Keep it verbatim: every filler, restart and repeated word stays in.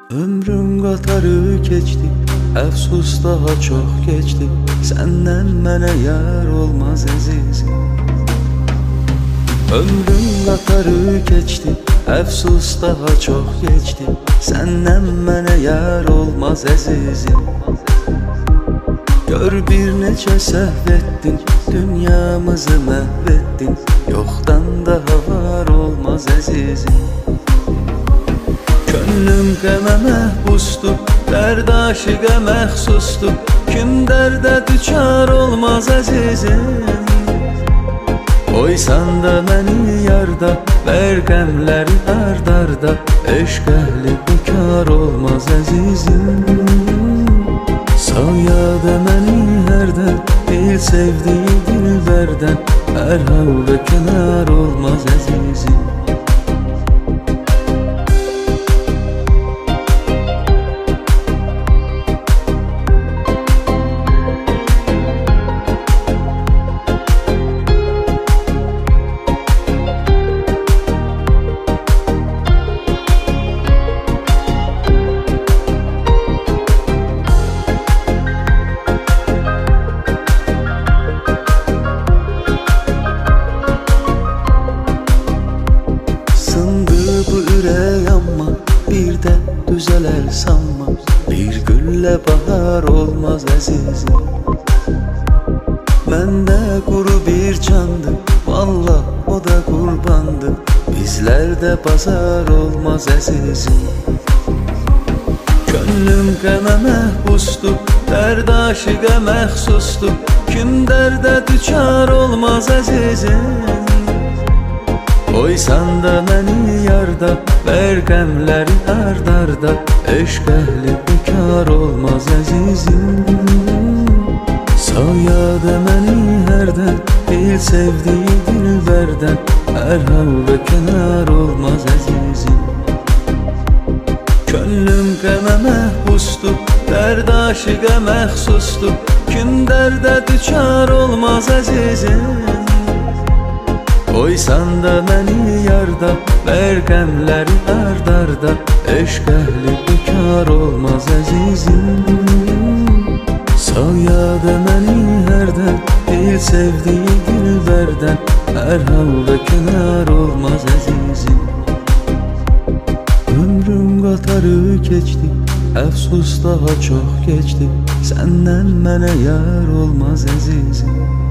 Ömrüm qatarı keçdi, əfsus daha çox keçdi. Səndən mənə yar olmaz əzizim. Ömrüm qatarı keçdi, əfsus daha çox keçdi. Səndən mənə yar olmaz əzizim. Gör bir neçə səhv etdin, dünyamızı məhv etdin. Yoxdan daha var olmaz əzizim. Könlüm qəmə məhbusdur, dərd aşiqə məxsusdur. Kim dərdə düçar olmaz əzizim. Qoysan da məni yarda, ver qəmləri ard-arda. Eşq əhli bekar olmaz əzizim. Sal yada məni hərdən, bil sevdiyi dilbərdən. Hər halda kənar olmaz əzizim. Bir də düzələr sanma, bir güllə bahar olmaz əzizim. Məndə quru bir candır, vallah o da qurbandır. Bizlərdə bazar olmaz əzizim. Könlüm qəmə məhbusdur, dərd aşiqə məxsusdur. Kim dərdə düçar olmaz əzizim. Qoysan da məni yarda, ver qəmləri ard-arda. Eşq əhli bekar olmaz əzizim. Sal yada məni hərdən, bil sevdiyi dilbərdən. Hər halda kənar olmaz əzizim. Könlüm qəmə məhbusdur, dərd aşiqə məxsusdur. Kim dərdə düçar olmaz əzizim. Qoysan da məni yarda, ver qəmləri ard-arda. Eşq əhli bekar olmaz əzizim. Sal yada məni hərdən, bil sevdiyi dilbərdən. Hər halda kənar olmaz əzizim. Ömrüm qatarı keçdi, əfsus daha çox keçdi. Səndən mənə yar olmaz əzizim.